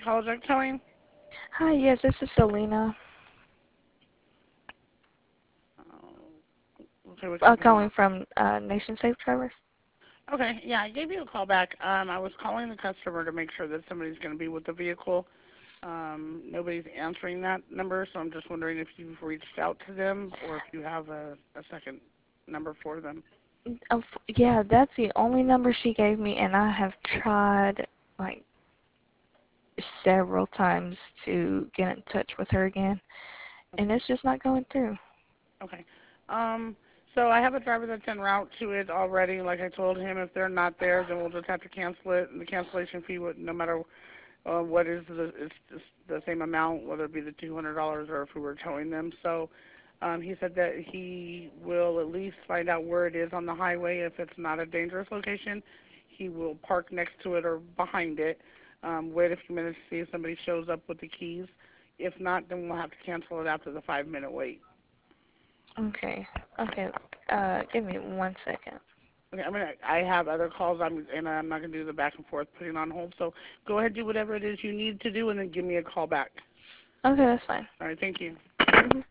Apologetic towing. Hi, yes, this is Selena. Okay, what can I do? Calling from Nation Safe Drivers. Okay, yeah, I gave you a call back. I was calling the customer to make sure that somebody's going to be with the vehicle. Nobody's answering that number, so I'm just wondering if you've reached out to them or if you have a second number for them. Yeah, that's the only number she gave me, and I have tried like several times to get in touch with her again, and it's just not going through. Okay. Um, so I have a driver that's en route to it already. Like I told him, if they're not there, then we'll just have to cancel it. And the cancellation fee would, no matter what is it's just the same amount, whether it be the $200 or if we were towing them. So he said that he will at least find out where it is on the highway. If it's not a dangerous location, he will park next to it or behind it. Wait a few minutes to see if somebody shows up with the keys. If not, then we'll have to cancel it after the 5-minute wait. Okay, okay. Give me 1 second. Okay, I mean, I have other calls, and I'm not going to do the back and forth putting on hold. So go ahead, do whatever it is you need to do, and then give me a call back. Okay, that's fine. All right, thank you. Mhm.